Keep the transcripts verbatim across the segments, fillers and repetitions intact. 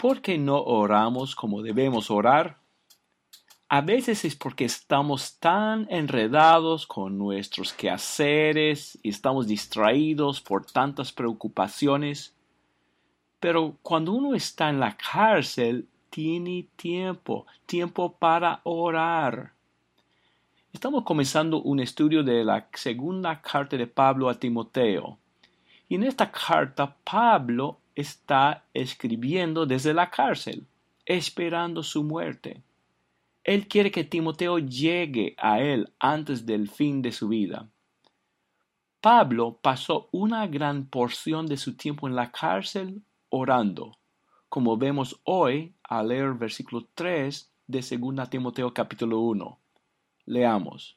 ¿Por qué no oramos como debemos orar? A veces es porque estamos tan enredados con nuestros quehaceres y estamos distraídos por tantas preocupaciones. Pero cuando uno está en la cárcel, tiene tiempo, tiempo para orar. Estamos comenzando un estudio de la segunda carta de Pablo a Timoteo. Y en esta carta, Pablo está escribiendo desde la cárcel, esperando su muerte. Él quiere que Timoteo llegue a él antes del fin de su vida. Pablo pasó una gran porción de su tiempo en la cárcel orando, como vemos hoy al leer versículo tres de segunda Timoteo capítulo uno. Leamos.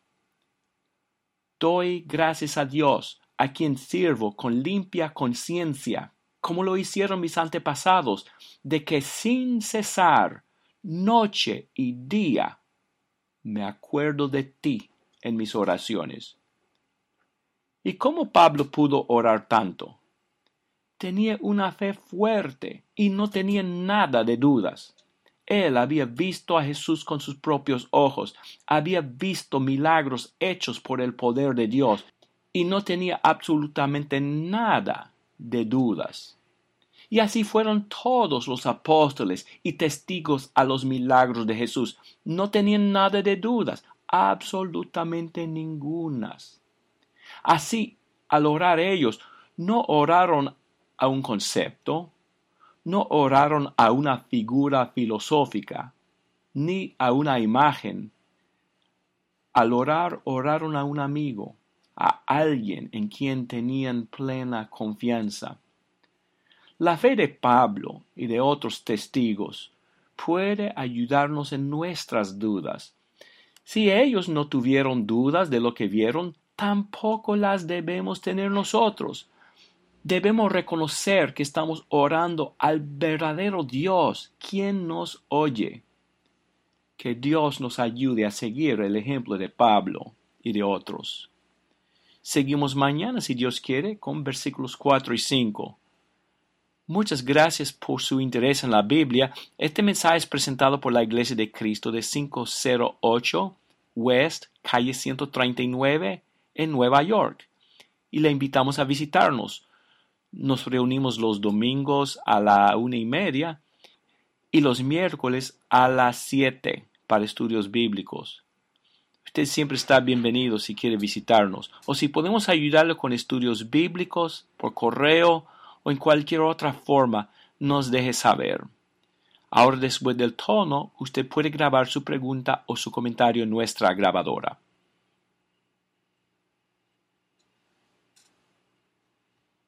Doy gracias a Dios, a quien sirvo con limpia conciencia, como lo hicieron mis antepasados, de que sin cesar, noche y día, me acuerdo de ti en mis oraciones. ¿Y cómo Pablo pudo orar tanto? Tenía una fe fuerte y no tenía nada de dudas. Él había visto a Jesús con sus propios ojos, había visto milagros hechos por el poder de Dios y no tenía absolutamente nada de dudas. Y así fueron todos los apóstoles y testigos a los milagros de Jesús. No tenían nada de dudas, absolutamente ningunas. Así, al orar ellos, no oraron a un concepto, no oraron a una figura filosófica, ni a una imagen. Al orar, oraron a un amigo, a alguien en quien tenían plena confianza. La fe de Pablo y de otros testigos puede ayudarnos en nuestras dudas. Si ellos no tuvieron dudas de lo que vieron, tampoco las debemos tener nosotros. Debemos reconocer que estamos orando al verdadero Dios, quien nos oye. Que Dios nos ayude a seguir el ejemplo de Pablo y de otros. Seguimos mañana, si Dios quiere, con versículos cuatro y cinco. Muchas gracias por su interés en la Biblia. Este mensaje es presentado por la Iglesia de Cristo de quinientos ocho West, calle ciento treinta y nueve, en Nueva York. Y le invitamos a visitarnos. Nos reunimos los domingos a la una y media y los miércoles a las siete para estudios bíblicos. Usted siempre está bienvenido si quiere visitarnos o si podemos ayudarle con estudios bíblicos por correo o en cualquier otra forma, nos deje saber. Ahora, después del tono, usted puede grabar su pregunta o su comentario en nuestra grabadora.